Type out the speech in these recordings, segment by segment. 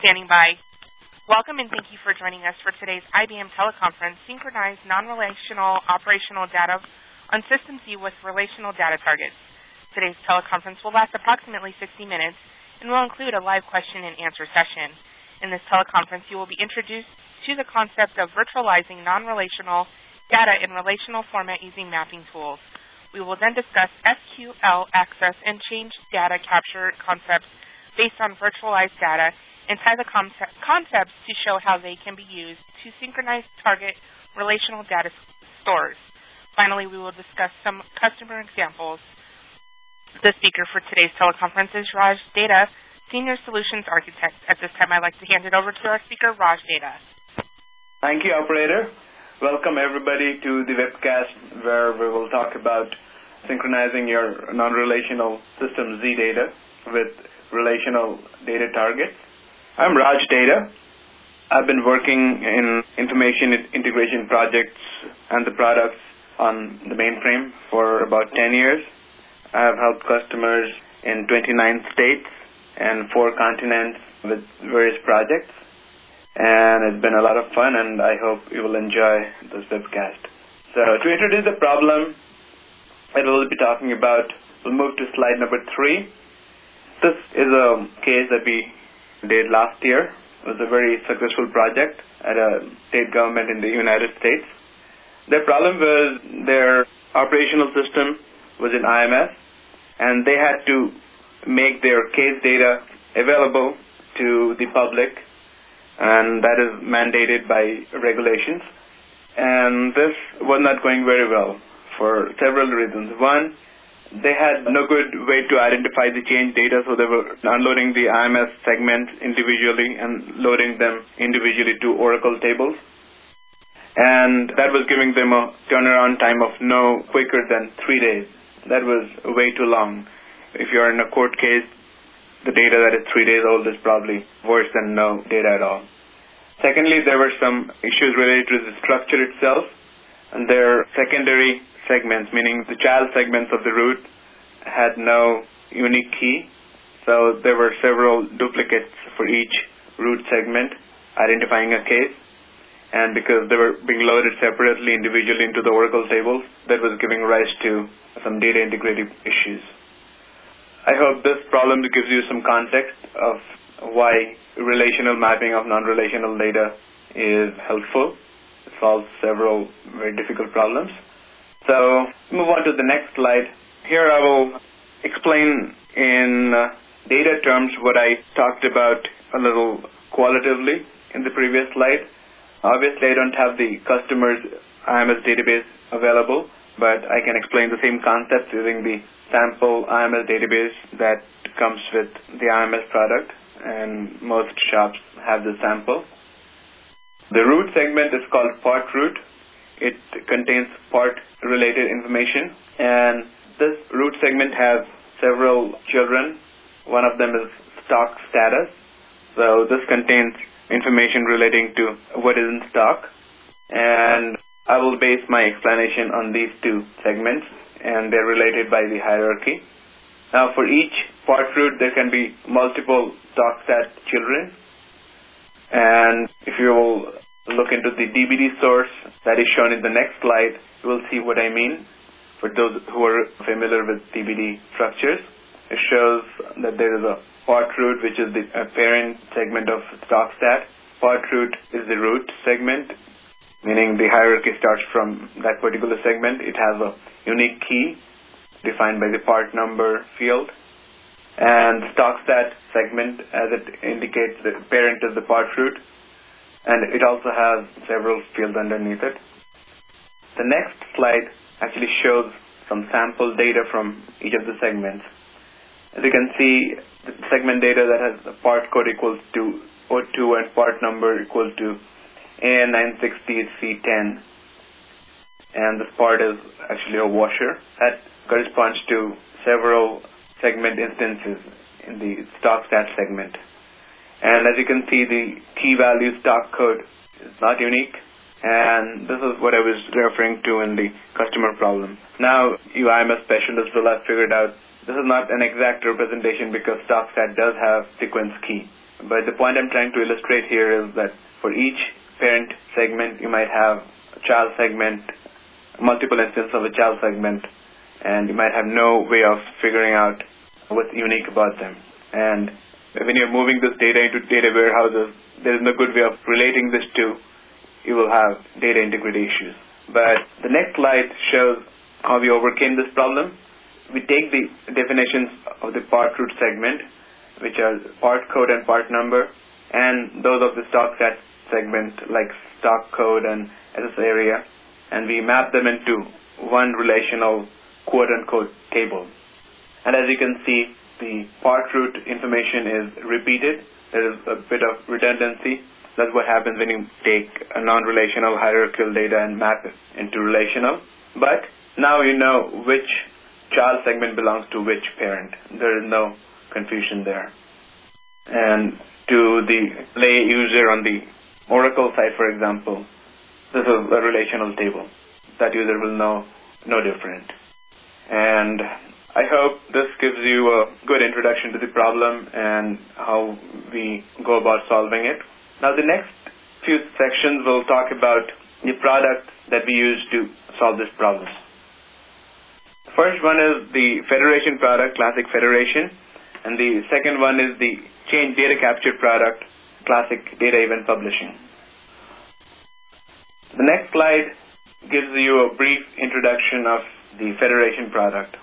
standing by. Welcome and thank you for joining us for today's IBM teleconference, Synchronized Non-Relational Operational Data on System Z with Relational Data Targets. Today's teleconference will last approximately 60 minutes and will include a live question and answer session. In this teleconference, you will be introduced to the concept of virtualizing non-relational data in relational format using mapping tools. We will then discuss SQL access and change data capture concepts based on virtualized data and tie the concepts to show how they can be used to synchronize target relational data stores. Finally, we will discuss some customer examples. The speaker for today's teleconference is Raj Data, Senior Solutions Architect. At this time, I'd like to hand it over to our speaker, Raj Data. Thank you, operator. Welcome, everybody, to the webcast where we will talk about synchronizing your non-relational System Z data with relational data targets. I'm Raj Data. I've been working in information integration projects and the products on the mainframe for about 10 years. I have helped customers in 29 states and 4 continents with various projects. And it's been a lot of fun, and I hope you will enjoy this webcast. So to introduce the problem that we'll be talking about, we'll move to slide number 3. This is a case that we did last year. It was a very successful project at a state government in the United States. Their problem was their operational system was in IMS, and they had to make their case data available to the public, and that is mandated by regulations. And this was not going very well for several reasons. One, they had no good way to identify the change data, so they were unloading the IMS segments individually and loading them individually to Oracle tables. And that was giving them a turnaround time of no quicker than 3 days. That was way too long. If you're in a court case, the data that is 3 days old is probably worse than no data at all. Secondly, there were some issues related to the structure itself, and their secondary segments, meaning the child segments of the root, had no unique key. So there were several duplicates for each root segment, identifying a case. And because they were being loaded separately, individually into the Oracle tables, that was giving rise to some data integrity issues. I hope this problem gives you some context of why relational mapping of non-relational data is helpful. It solves several very difficult problems. So move on to the next slide. Here I will explain in data terms what I talked about a little qualitatively in the previous slide. Obviously, I don't have the customer's IMS database available, but I can explain the same concepts using the sample IMS database that comes with the IMS product, and most shops have the sample. The root segment is called part root. It contains part-related information, and this root segment has several children. One of them is stock status. So this contains information relating to what is in stock, and I will base my explanation on these 2 segments, and they're related by the hierarchy. Now, for each part root, there can be multiple stock stat children, and if you will look into the DBD source that is shown in the next slide, you will see what I mean. For those who are familiar with DBD structures, it shows that there is a part root, which is the parent segment of stock stat. Part root is the root segment, meaning the hierarchy starts from that particular segment. It has a unique key defined by the part number field. And stock stat segment, as it indicates, the parent is the part root, and it also has several fields underneath it. The next slide actually shows some sample data from each of the segments. As you can see, the segment data that has the part code equals to O2 and part number equals to AN960C10. And this part is actually a washer. That corresponds to several segment instances in the stock stat segment. And as you can see, the key value stock code is not unique, and this is what I was referring to in the customer problem. Now, you IMS specialists will have figured out this is not an exact representation because StockStat does have sequence key, But the point I'm trying to illustrate here is that for each parent segment, you might have a child segment, multiple instances of a child segment, and you might have no way of figuring out what's unique about them. And when you're moving this data into data warehouses, there is no good way of relating this to. You will have data integrity issues. But the next slide shows how we overcame this problem. We take the definitions of the part root segment, which are part code and part number, and those of the stock set segment like stock code and SS area, and we map them into one relational quote-unquote table. And as you can see, the part root information is repeated. There is a bit of redundancy. That's what happens when you take a non-relational hierarchical data and map it into relational. But now you know which child segment belongs to which parent. There is no confusion there. And to the lay user on the Oracle side, for example, this is a relational table. That user will know no different. And I hope this gives you a good introduction to the problem and how we go about solving it. Now the next few sections will talk about the product that we use to solve this problem. The first one is the federation product, Classic Federation, and the second one is the change data capture product, Classic Data Event Publishing. The next slide gives you a brief introduction of the federation product.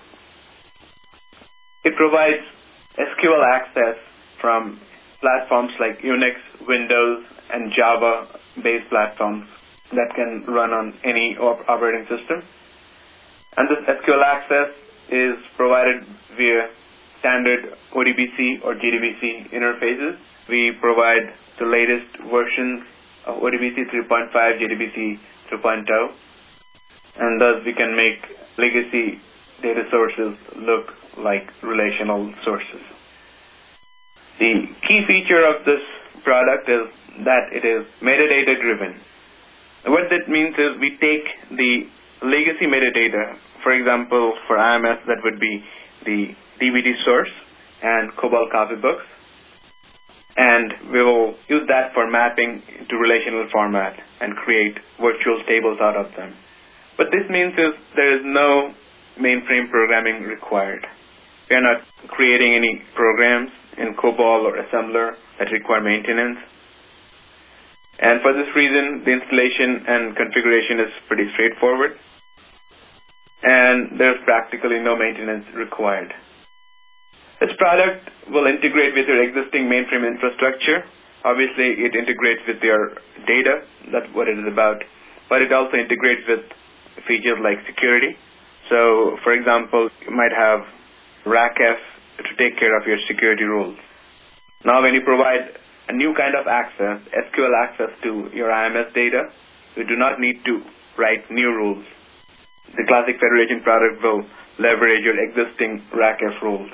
It provides SQL access from platforms like Unix, Windows, and Java-based platforms that can run on any operating system. And this SQL access is provided via standard ODBC or JDBC interfaces. We provide the latest versions of ODBC 3.5, JDBC 3.0, and thus we can make legacy data sources look like relational sources. The key feature of this product is that it is metadata driven. What that means is we take the legacy metadata, for example, for IMS that would be the DVD source and COBOL copybooks, and we will use that for mapping to relational format and create virtual tables out of them. What this means is there is no mainframe programming required. We are not creating any programs in COBOL or assembler that require maintenance. And for this reason, the installation and configuration is pretty straightforward, and there's practically no maintenance required. This product will integrate with your existing mainframe infrastructure. Obviously, it integrates with your data. That's what it is about. But it also integrates with features like security. So, for example, you might have RACF to take care of your security rules. Now, when you provide a new kind of access, SQL access to your IMS data, you do not need to write new rules. The Classic Federation product will leverage your existing RACF rules.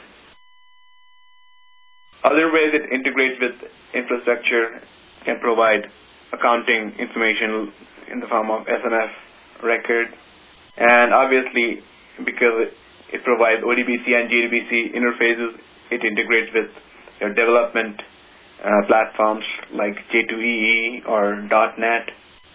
Other ways it integrates with infrastructure can provide accounting information in the form of SNF record. And obviously, because it provides ODBC and JDBC interfaces, it integrates with your development platforms like J2EE or .NET.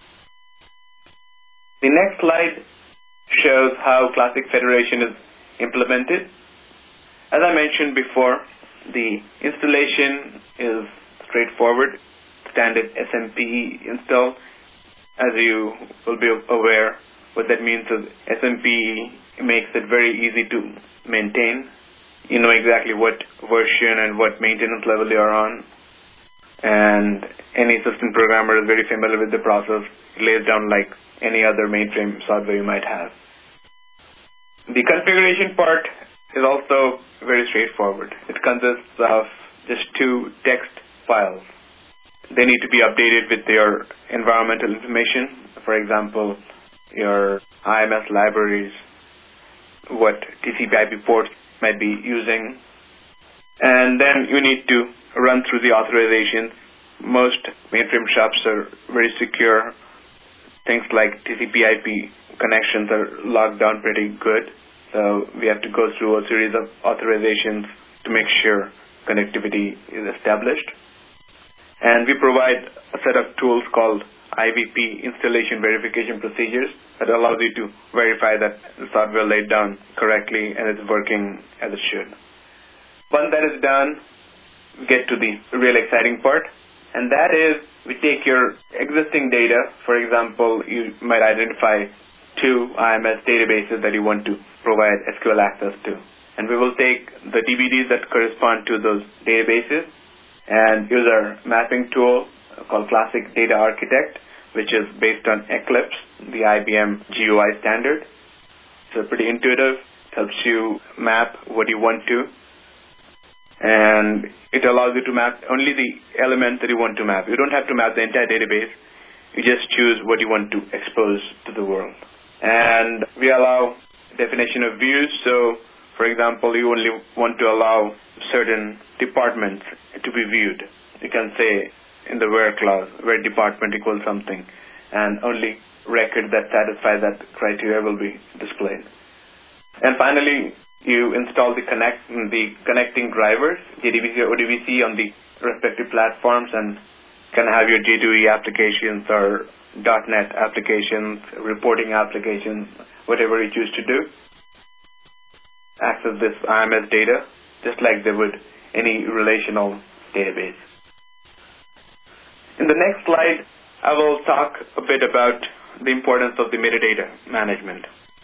The next slide shows how Classic Federation is implemented. As I mentioned before, the installation is straightforward, standard SMPE install. As you will be aware, what that means is SMPE makes it very easy to maintain. You know exactly what version and what maintenance level you are on. And any system programmer is very familiar with the process. It lays down like any other mainframe software you might have. The configuration part is also very straightforward. It consists of just 2 text files. They need to be updated with your environmental information. For example, your IMS libraries, what TCP/IP ports might be using. And then you need to run through the authorizations. Most mainframe shops are very secure. Things like TCP/IP connections are locked down pretty good. So we have to go through a series of authorizations to make sure connectivity is established. And we provide a set of tools called IVP, Installation Verification Procedures, that allows you to verify that the software laid down correctly and it's working as it should. Once that is done, we get to the real exciting part, and that is we take your existing data. For example, you might identify 2 IMS databases that you want to provide SQL access to. And we will take the DBDs that correspond to those databases and use our mapping tool called Classic Data Architect, which is based on Eclipse, the IBM GUI standard. So pretty intuitive, helps you map what you want to, and it allows you to map only the elements that you want to map. You don't have to map the entire database. You just choose what you want to expose to the world. And we allow definition of views. So, for example, you only want to allow certain departments to be viewed. You can say in the where clause, where department equals something, and only records that satisfy that criteria will be displayed. And finally, you install the connecting drivers, JDBC or ODBC, on the respective platforms, and can have your J2E applications or .NET applications, reporting applications, whatever you choose to do. Access this IMS data just like they would any relational database. In the next slide, I will talk a bit about the importance of the metadata management.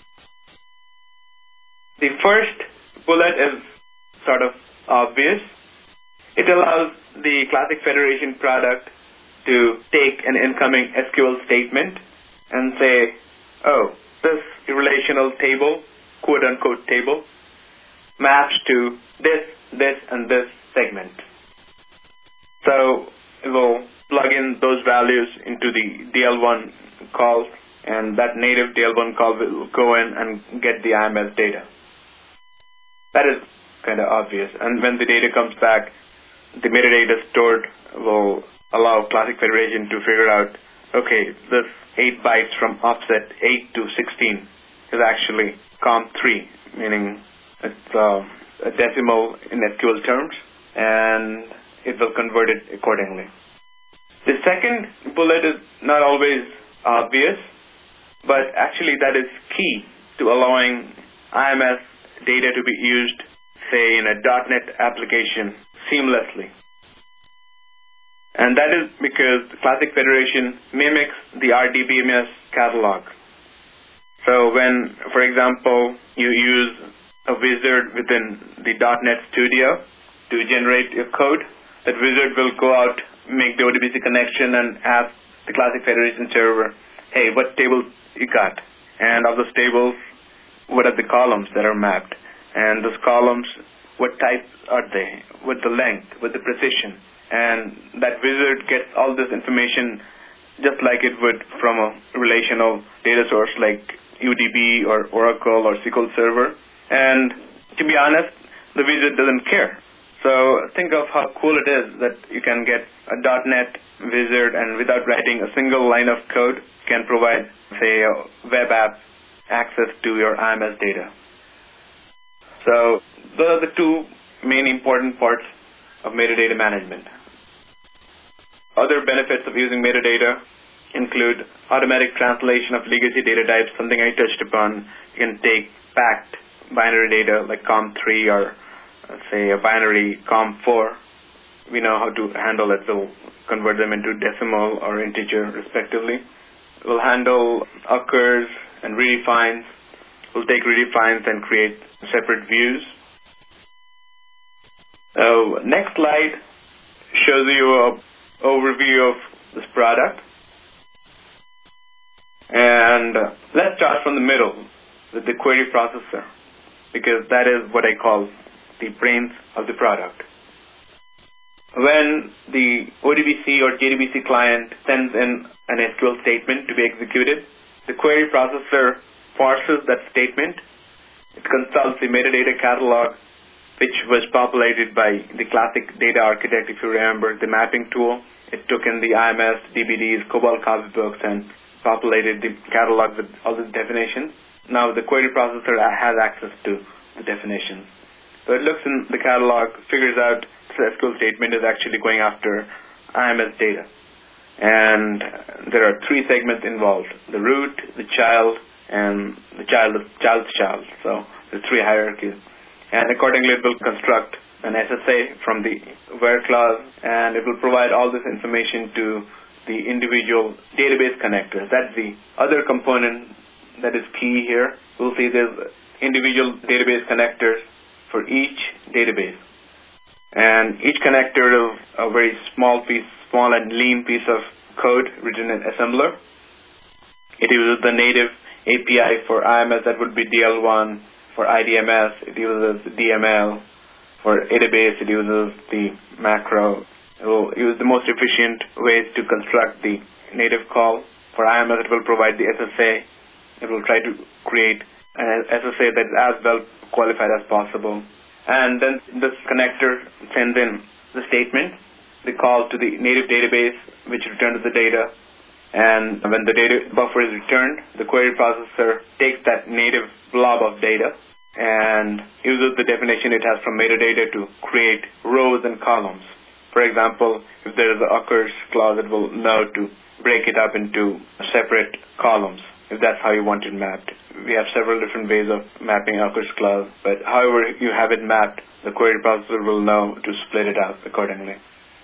The first bullet is sort of obvious. It allows the Classic Federation product to take an incoming SQL statement and say, oh, this relational table, quote-unquote table, maps to this, and this segment. So it will plug in those values into the DL1 call, and that native DL1 call will go in and get the IMS data. That is kind of obvious. And when the data comes back, the metadata stored will allow Classic Federation to figure out, okay, this 8 bytes from offset 8 to 16 is actually COM3, meaning it's a decimal in SQL terms, and it will convert it accordingly. The second bullet is not always obvious, but actually that is key to allowing IMS data to be used, say, in a .NET application seamlessly. And that is because the Classic Federation mimics the RDBMS catalog. So when, for example, you use a wizard within the .NET Studio to generate your code, that wizard will go out, make the ODBC connection, and ask the Classic Federation server, hey, what table you got? And of those tables, what are the columns that are mapped? And those columns, what type are they? What the length? What the precision? And that wizard gets all this information just like it would from a relational data source like UDB or Oracle or SQL Server. And to be honest, the wizard doesn't care. So think of how cool it is that you can get a .NET wizard and without writing a single line of code can provide, say, a web app access to your IMS data. So those are the two main important parts of metadata management. Other benefits of using metadata include automatic translation of legacy data types, something I touched upon. You can take packed binary data like COM3 or, say, a binary COM4. We know how to handle it. We'll convert them into decimal or integer, respectively. We'll handle occurs and redefines. We'll take redefines and create separate views. So next slide shows you an overview of this product. And let's start from the middle with the query processor, because that is what I call the brains of the product. When the ODBC or JDBC client sends in an SQL statement to be executed, the query processor parses that statement. It consults the metadata catalog, which was populated by the Classic Data Architect, if you remember, the mapping tool. It took in the IMS, DBDs, COBOL copybooks, and populated the catalog with all the definitions. Now the query processor has access to the definitions. So it looks in the catalog, figures out the SQL statement is actually going after IMS data. And there are three segments involved: the root, the child, and the child's child. So the three hierarchies. And accordingly, it will construct an SSA from the where clause, and it will provide all this information to the individual database connectors. That's the other component that is key here. We'll see there's individual database connectors for each database. And each connector is a very small and lean piece of code written in assembler. It uses the native API for IMS, that would be DL1. For IDMS, it uses DML. For database, it uses the macro. It will use the most efficient ways to construct the native call. For IMS, it will provide the SSA. It will try to create an SSA that is as well qualified as possible. And then this connector sends in the statement, the call to the native database, which returns the data. And when the data buffer is returned, the query processor takes that native blob of data and uses the definition it has from metadata to create rows and columns. For example, if there is an occurs clause, it will know to break it up into separate columns, if that's how you want it mapped. We have several different ways of mapping occurs clause, but however you have it mapped, the query processor will know to split it out accordingly.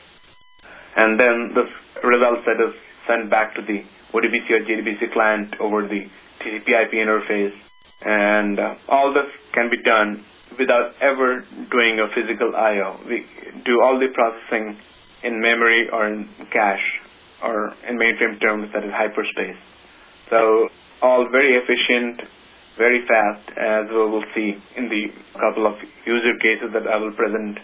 And then the result set is sent back to the ODBC or JDBC client over the TCP/IP interface. And all this can be done without ever doing a physical I/O. We do all the processing in memory or in cache, or in mainframe terms, that is hyperspace. So all very efficient, very fast, as we will see in the couple of user cases that I will present.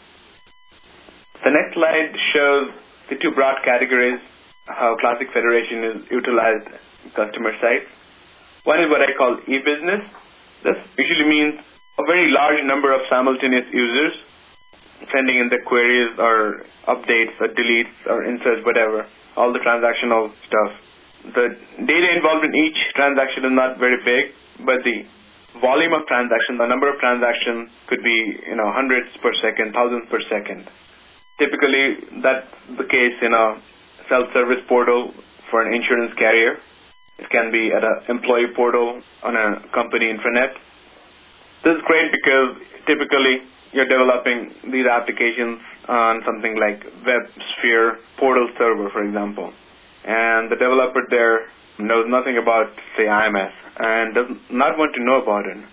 The next slide shows the two broad categories, how Classic Federation is utilized in customer sites. One is what I call e-business. This usually means a very large number of simultaneous users sending in their queries or updates or deletes or inserts, whatever, all the transactional stuff. The data involved in each transaction is not very big, but the volume of transactions, the number of transactions could be, hundreds per second, thousands per second. Typically, that's the case in a self-service portal for an insurance carrier. It can be at an employee portal on a company intranet. This is great because typically you're developing these applications on something like WebSphere portal server, for example. And the developer there knows nothing about, say, IMS and does not want to know about it.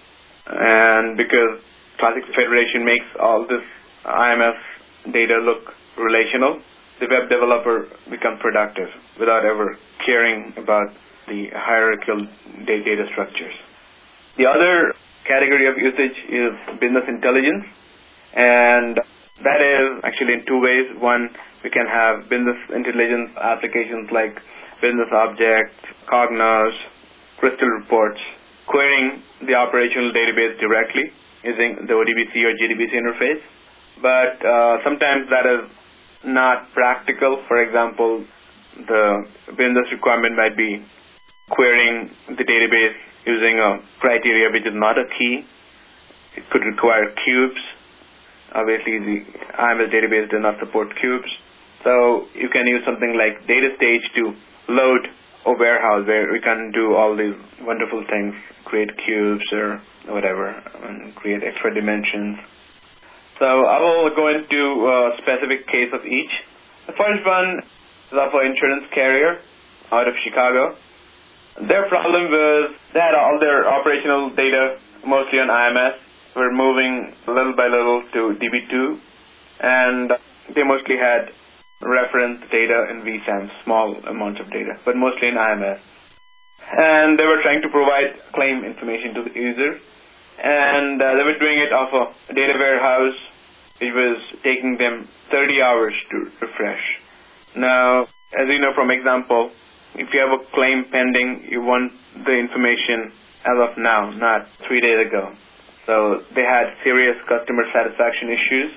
And because Classic Federation makes all this IMS data look relational, the web developer becomes productive without ever caring about the hierarchical data structures. The other category of usage is business intelligence, and that is actually in two ways. One, we can have business intelligence applications like Business Objects, Cognos, Crystal Reports, querying the operational database directly using the ODBC or JDBC interface. But sometimes that is not practical. For example, the business requirement might be querying the database using a criteria which is not a key. It could require cubes. Obviously, the IMS database does not support cubes. So you can use something like DataStage to load a warehouse where we can do all these wonderful things, create cubes or whatever, and create extra dimensions. So I will go into a specific case of each. The first one is of an insurance carrier out of Chicago. Their problem was they had all their operational data mostly on IMS. We're moving little by little to DB2, and they mostly had reference data in vSAN, small amounts of data, but mostly in IMS. And they were trying to provide claim information to the user. And they were doing it off a data warehouse. It was taking them 30 hours to refresh. Now, as you know from example, if you have a claim pending, you want the information as of now, not 3 days ago. So they had serious customer satisfaction issues.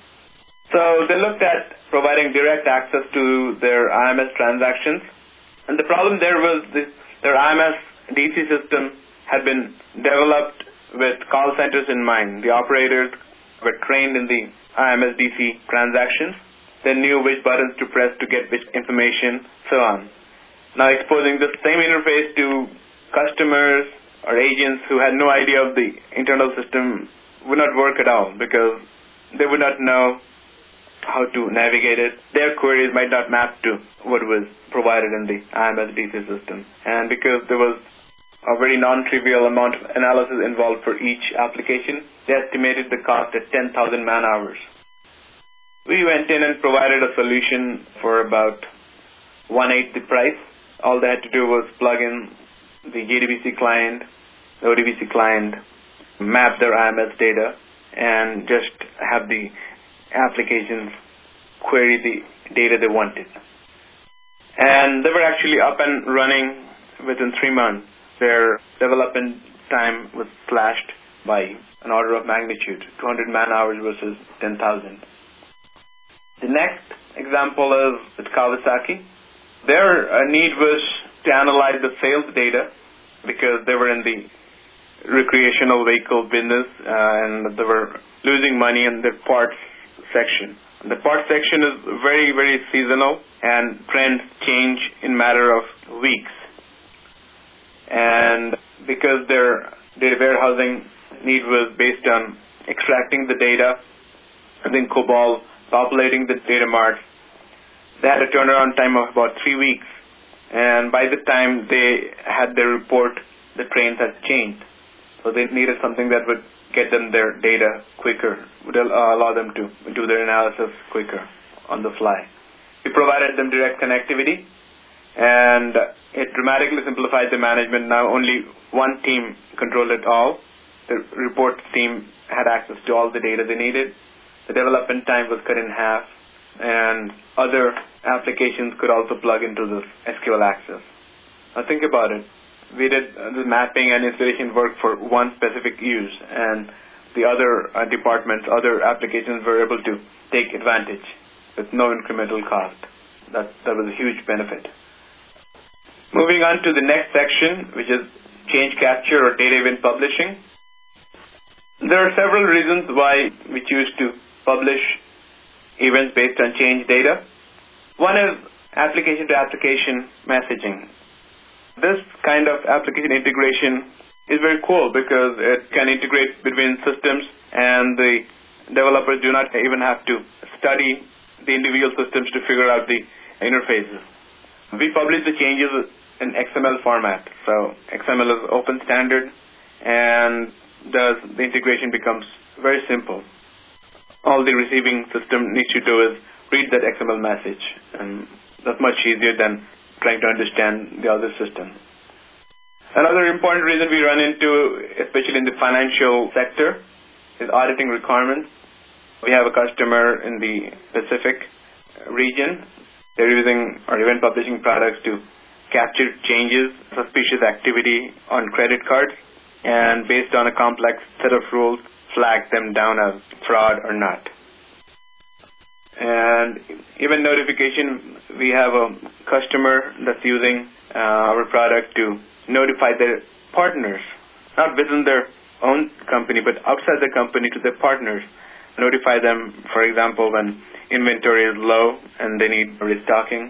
So they looked at providing direct access to their IMS transactions. And the problem there was their IMS DC system had been developed with call centers in mind. The operators were trained in the IMS DC transactions, They knew which buttons to press to get which information, so on. Now exposing the same interface to customers or agents who had no idea of the internal system would not work at all because they would not know how to navigate it. Their queries might not map to what was provided in the IMS DC system. And because there was a very non-trivial amount of analysis involved for each application, they estimated the cost at 10,000 man-hours. We went in and provided a solution for about 1/8 the price. All they had to do was plug in the JDBC client, the ODBC client, map their IMS data, and just have the applications query the data they wanted. And they were actually up and running within 3 months. Their development time was slashed by an order of magnitude, 200 man-hours versus 10,000. The next example is with Kawasaki. Their need was to analyze the sales data because they were in the recreational vehicle business and they were losing money in the parts section. The parts section is very, very seasonal and trends change in a matter of weeks. And because their data warehousing need was based on extracting the data and then COBOL populating the data marts, they had a turnaround time of about 3 weeks. And by the time they had their report, the trains had changed. So they needed something that would get them their data quicker, would allow them to do their analysis quicker on the fly. We provided them direct connectivity, and it dramatically simplified the management. Now only one team controlled it all. The report team had access to all the data they needed. The development time was cut in half, and other applications could also plug into this SQL Access. Now think about it. We did the mapping and installation work for one specific use, and the other departments, other applications were able to take advantage with no incremental cost. That was a huge benefit. Moving on to the next section, which is change capture or data event publishing. There are several reasons why we choose to publish events based on change data. One is application-to-application messaging. This kind of application integration is very cool because it can integrate between systems and the developers do not even have to study the individual systems to figure out the interfaces. We publish the changes in XML format. So XML is open standard, and thus the integration becomes very simple. All the receiving system needs to do is read that XML message, and that's much easier than trying to understand the other system. Another important reason we run into, especially in the financial sector, is auditing requirements. We have a customer in the Pacific region. They're using our event publishing products to capture changes, suspicious activity on credit cards, and based on a complex set of rules, flag them down as fraud or not. And event notification, we have a customer that's using our product to notify their partners, not within their own company, but outside the company to their partners. Notify them, for example, when inventory is low and they need restocking.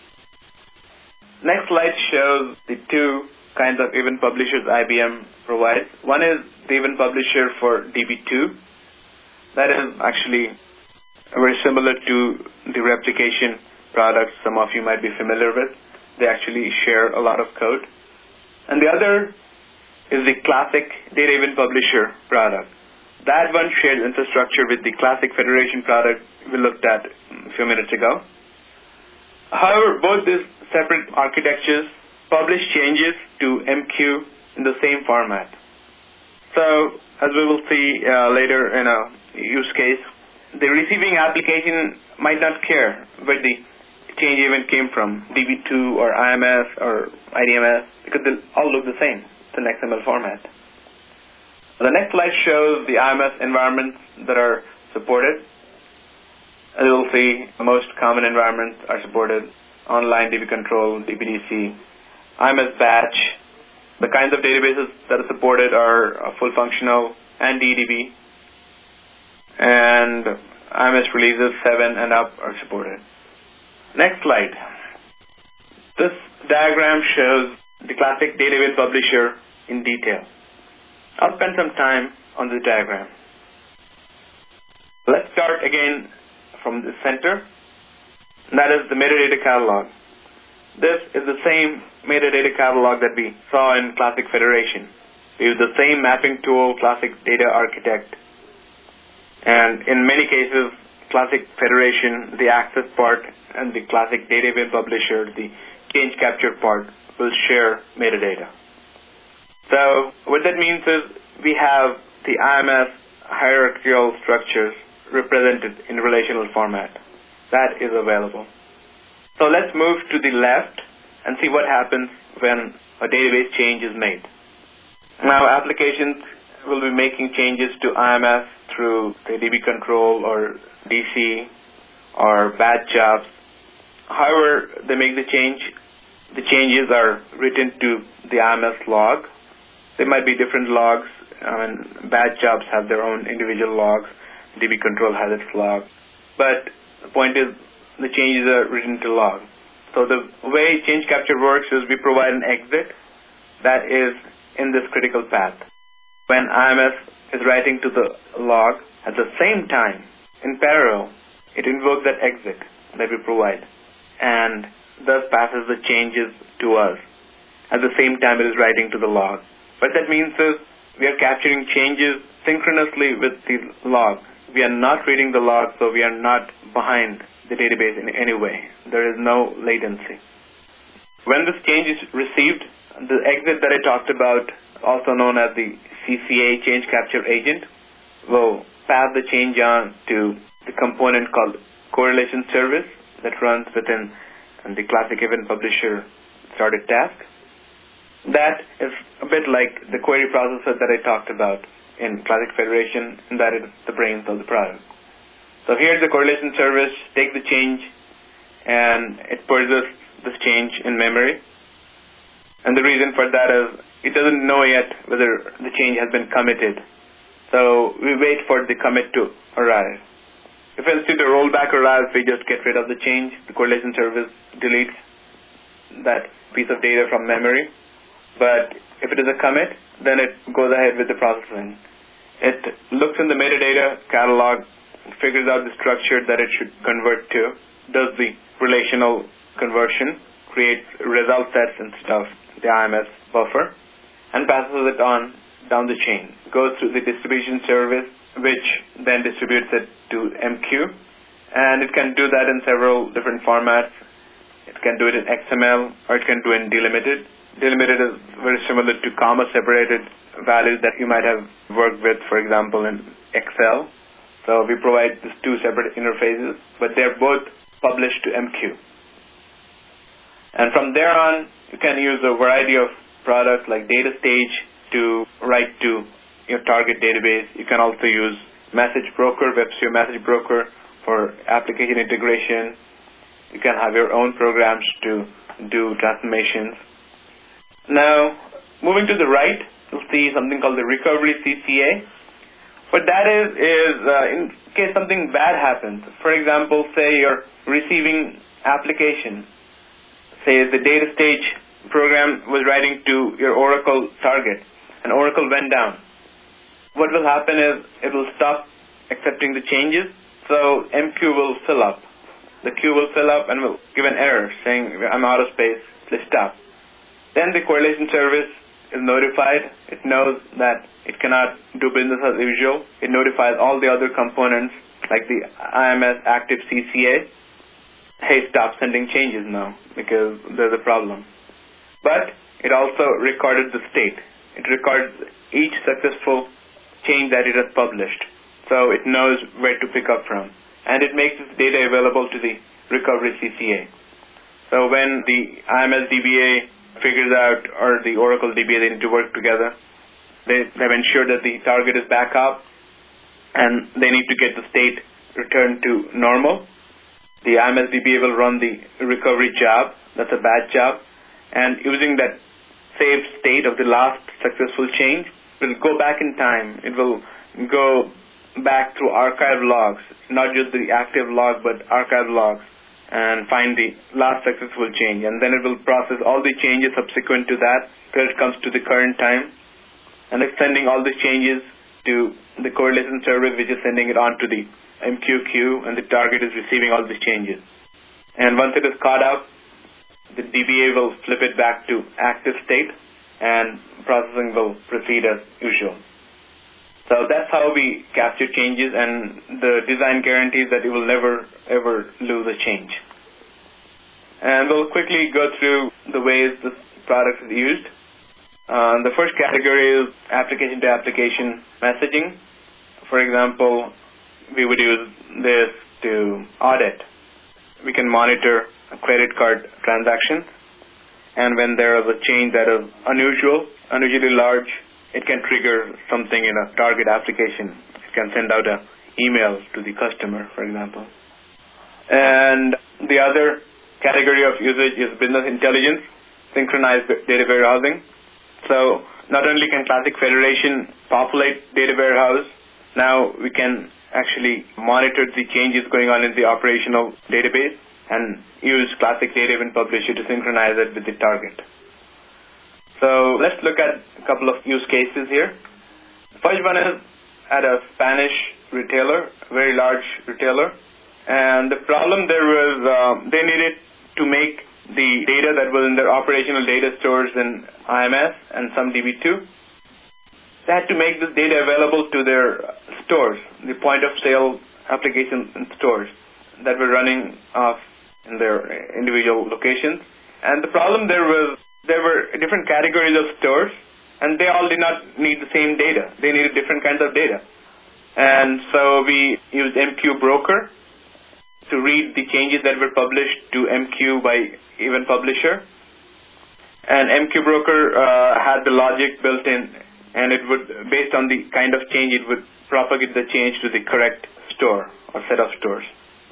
Next slide shows the two kinds of event publishers IBM provides. One is the event publisher for DB2. That is actually very similar to the replication products some of you might be familiar with. They actually share a lot of code. And the other is the classic data event publisher product. That one shares infrastructure with the classic Federation product we looked at a few minutes ago. However, both these separate architectures publish changes to MQ in the same format. So, as we will see later in a use case, the receiving application might not care where the change event came from, DB2 or IMS or IDMS, because they all look the same. It's an XML format. The next slide shows the IMS environments that are supported. As you'll see, most common environments are supported: online DB control, DBDC, IMS batch. The kinds of databases that are supported are full functional and DDB. And IMS releases 7 and up are supported. Next slide. This diagram shows the classic database publisher in detail. I'll spend some time on this diagram. Let's start again from the center. That is the metadata catalog. This is the same metadata catalog that we saw in Classic Federation. We use the same mapping tool, Classic Data Architect. And in many cases, Classic Federation, the access part, and the Classic Database Publisher, the change capture part, will share metadata. So what that means is we have the IMS hierarchical structures represented in relational format. That is available. So let's move to the left and see what happens when a database change is made. Now applications will be making changes to IMS through the DB control or DC or batch jobs. However they make the changes are written to the IMS log. There might be different logs. Batch jobs have their own individual logs. DB control has its log. But the point is the changes are written to log. So the way change capture works is we provide an exit that is in this critical path. When IMS is writing to the log, at the same time, in parallel, it invokes that exit that we provide and thus passes the changes to us. At the same time, it is writing to the log. What that means is we are capturing changes synchronously with the log. We are not reading the log, so we are not behind the database in any way. There is no latency. When this change is received, the exit that I talked about, also known as the CCA, change capture agent, will pass the change on to the component called correlation service that runs within the Classic Event Publisher started task. That is a bit like the query processor that I talked about in Classic Federation, and that is the brains of the product. So here the correlation service takes the change and it persists this change in memory. And the reason for that is it doesn't know yet whether the change has been committed. So we wait for the commit to arrive. If instead the rollback arrives, we just get rid of the change. The correlation service deletes that piece of data from memory. But if it is a commit, then it goes ahead with the processing. It looks in the metadata catalog, figures out the structure that it should convert to, does the relational conversion, creates result sets and stuff, the IMS buffer, and passes it on down the chain. Goes through the distribution service, which then distributes it to MQ, and it can do that in several different formats. It can do it in XML, or it can do it in delimited. Delimited is very similar to comma-separated values that you might have worked with, for example, in Excel. So we provide these two separate interfaces, but they're both published to MQ. And from there on, you can use a variety of products like DataStage to write to your target database. You can also use Message Broker, WebSphere Message Broker for application integration. You can have your own programs to do transformations. Now, moving to the right, you'll see something called the Recovery CCA. What that is in case something bad happens. For example, say you're receiving application. Say the DataStage program was writing to your Oracle target, and Oracle went down. What will happen is it will stop accepting the changes, so MQ will fill up. The queue will fill up and will give an error saying, I'm out of space, please stop. Then the correlation service is notified. It knows that it cannot do business as usual. It notifies all the other components like the IMS active CCA. Hey, stop sending changes now because there's a problem. But it also recorded the state. It records each successful change that it has published. So it knows where to pick up from. And it makes its data available to the recovery CCA. So when the IMS DBA figures out, or the Oracle DBA, they need to work together. They've ensured that the target is back up, and they need to get the state returned to normal. The IMS DBA will run the recovery job, that's a batch job, and using that saved state of the last successful change, will go back in time. It will go back through archive logs, not just the active log, but archive logs, and find the last successful change. And then it will process all the changes subsequent to that till it comes to the current time, and it's sending all the changes to the correlation service, which is sending it on to the MQ queue, and the target is receiving all the changes. And once it is caught up, the DBA will flip it back to active state, and processing will proceed as usual. So that's how we capture changes, and the design guarantees that you will never, ever lose a change. And we'll quickly go through the ways this product is used. The first category is application-to-application messaging. For example, we would use this to audit. We can monitor credit card transactions, and when there is a change that is unusually large, it can trigger something in a target application. It can send out an email to the customer, for example. And the other category of usage is business intelligence, synchronized data warehousing. So not only can Classic Federation populate data warehouse, now we can actually monitor the changes going on in the operational database and use Classic Data Event Publisher to synchronize it with the target. So let's look at a couple of use cases here. The first one is at a Spanish retailer, a very large retailer. And the problem there was they needed to make the data that was in their operational data stores in IMS and some DB2. They had to make this data available to their stores, the point-of-sale applications and stores that were running off in their individual locations. And the problem there was there were different categories of stores, and they all did not need the same data. They needed different kinds of data. And so we used MQ Broker to read the changes that were published to MQ by Event Publisher. And MQ Broker had the logic built in, and it would, based on the kind of change, it would propagate the change to the correct store or set of stores.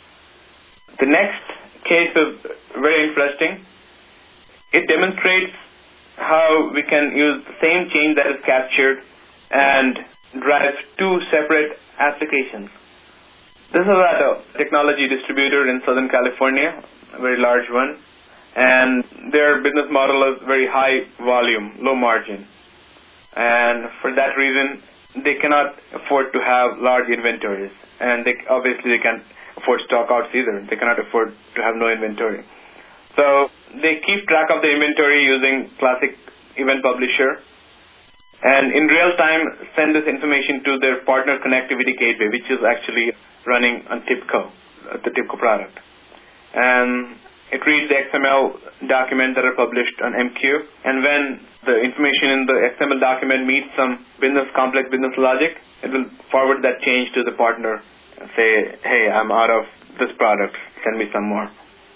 The next case is very interesting. It demonstrates how we can use the same change that is captured and drive two separate applications. This is at a technology distributor in Southern California, a very large one, and their business model is very high volume, low margin. And for that reason, they cannot afford to have large inventories, and obviously they can't afford stockouts either. They cannot afford to have no inventory. So they keep track of the inventory using Classic Event Publisher, and in real time send this information to their partner connectivity gateway, which is actually running on TIBCO, the TIBCO product. And it reads the XML documents that are published on MQ, and when the information in the XML document meets some complex business logic, it will forward that change to the partner and say, hey, I'm out of this product, send me some more.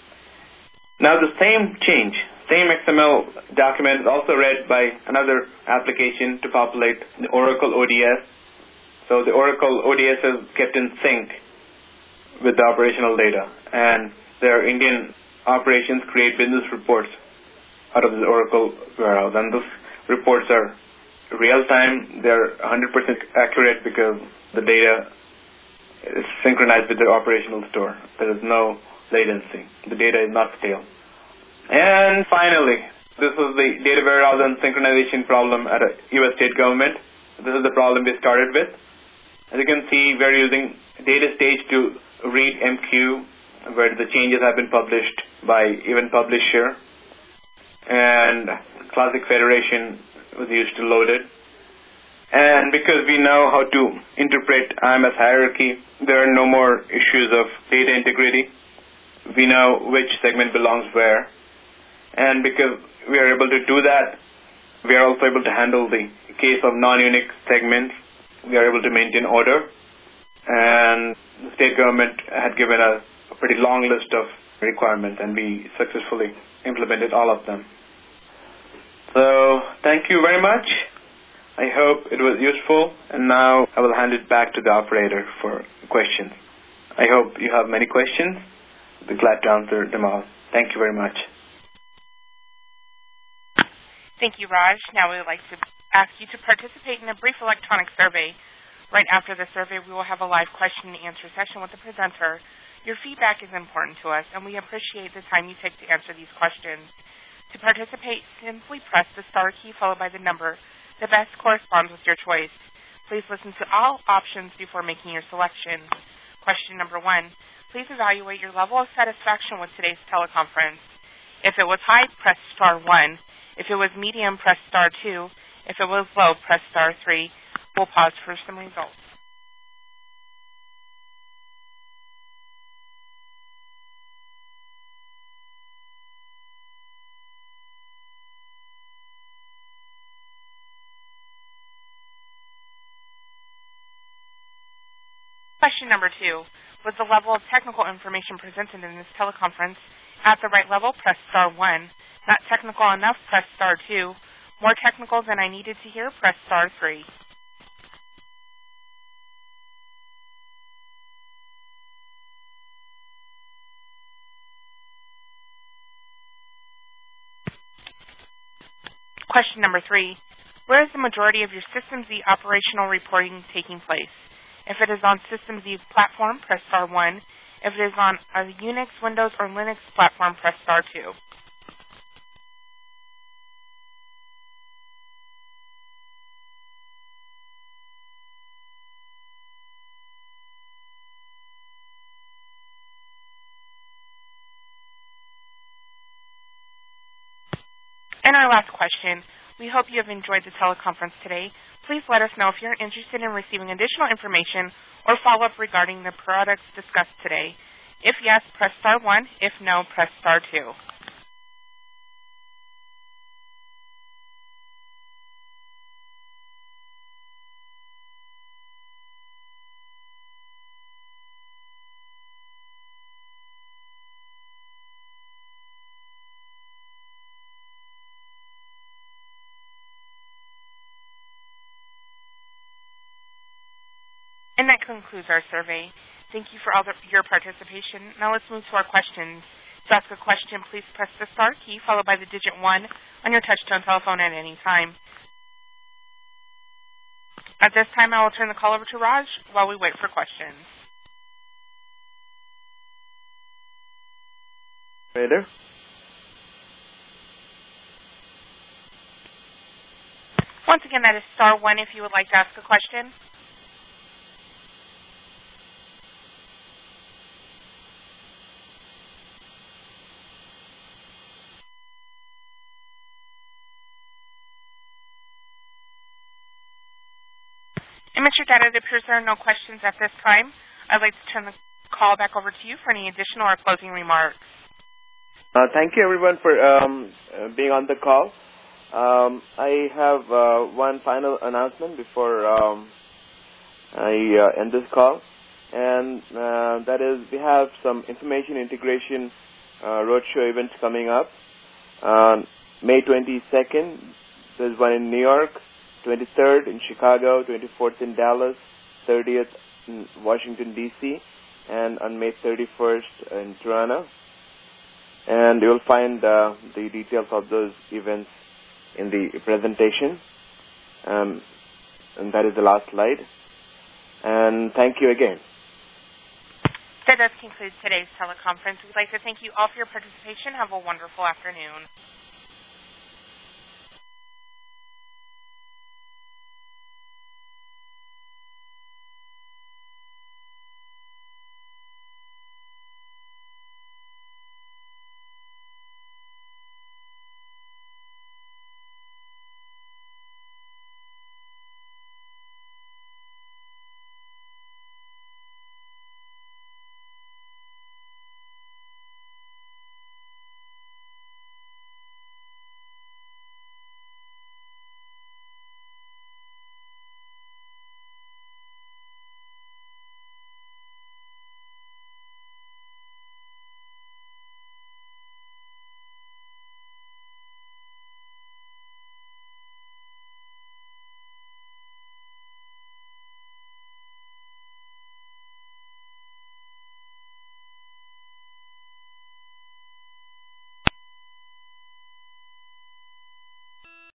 Now the same change, same XML document is also read by another application to populate the Oracle ODS. So the Oracle ODS is kept in sync with the operational data, and their Indian operations create business reports out of the Oracle warehouse. And those reports are real-time. They're 100% accurate because the data is synchronized with their operational store. There is no latency. The data is not stale. And finally, this is the data warehouse and synchronization problem at a U.S. state government. This is the problem we started with. As you can see, we're using data stage to read MQ, where the changes have been published by Event Publisher, and Classic Federation was used to load it. And because we know how to interpret IMS hierarchy, there are no more issues of data integrity. We know which segment belongs where. And because we are able to do that, we are also able to handle the case of non-unique segments. We are able to maintain order. And the state government had given us a pretty long list of requirements, and we successfully implemented all of them. So thank you very much. I hope it was useful, and now I will hand it back to the operator for questions. I hope you have many questions. I'll be glad to answer them all. Thank you very much. Thank you, Raj. Now we would like to ask you to participate in a brief electronic survey. Right after the survey, we will have a live question and answer session with the presenter. Your feedback is important to us, and we appreciate the time you take to answer these questions. To participate, simply press the star key followed by the number that best corresponds with your choice. Please listen to all options before making your selection. Question number 1. Please evaluate your level of satisfaction with today's teleconference. If it was high, press star 1. If it was medium, press star 2. If it was low, press star 3. We'll pause for some results. Question number 2. Was the level of technical information presented in this teleconference at the right level? Press star 1. Not technical enough? Press star 2. More technical than I needed to hear? Press star 3. Question number 3. Where is the majority of your System Z operational reporting taking place? If it is on System Z platform, press star 1. If it is on a Unix, Windows, or Linux platform, press star 2. And our last question. We hope you have enjoyed the teleconference today. Please let us know if you're interested in receiving additional information or follow-up regarding the products discussed today. If yes, press star 1. If no, press star 2. And that concludes our survey. Thank you for all your participation. Now let's move to our questions. To ask a question, please press the star key followed by the digit 1 on your touch-tone telephone at any time. At this time, I will turn the call over to Raj while we wait for questions. Later. Once again, that is star 1 if you would like to ask a question. And Mr. Data, it appears there are no questions at this time. I'd like to turn the call back over to you for any additional or closing remarks. Thank you, everyone, for being on the call. I have one final announcement before I end this call, and that is we have some information integration roadshow events coming up. May 22nd, there's one in New York, 23rd in Chicago, 24th in Dallas, 30th in Washington, D.C., and on May 31st in Toronto. And you'll find the details of those events in the presentation. And that is the last slide. And thank you again. That does conclude today's teleconference. We'd like to thank you all for your participation. Have a wonderful afternoon.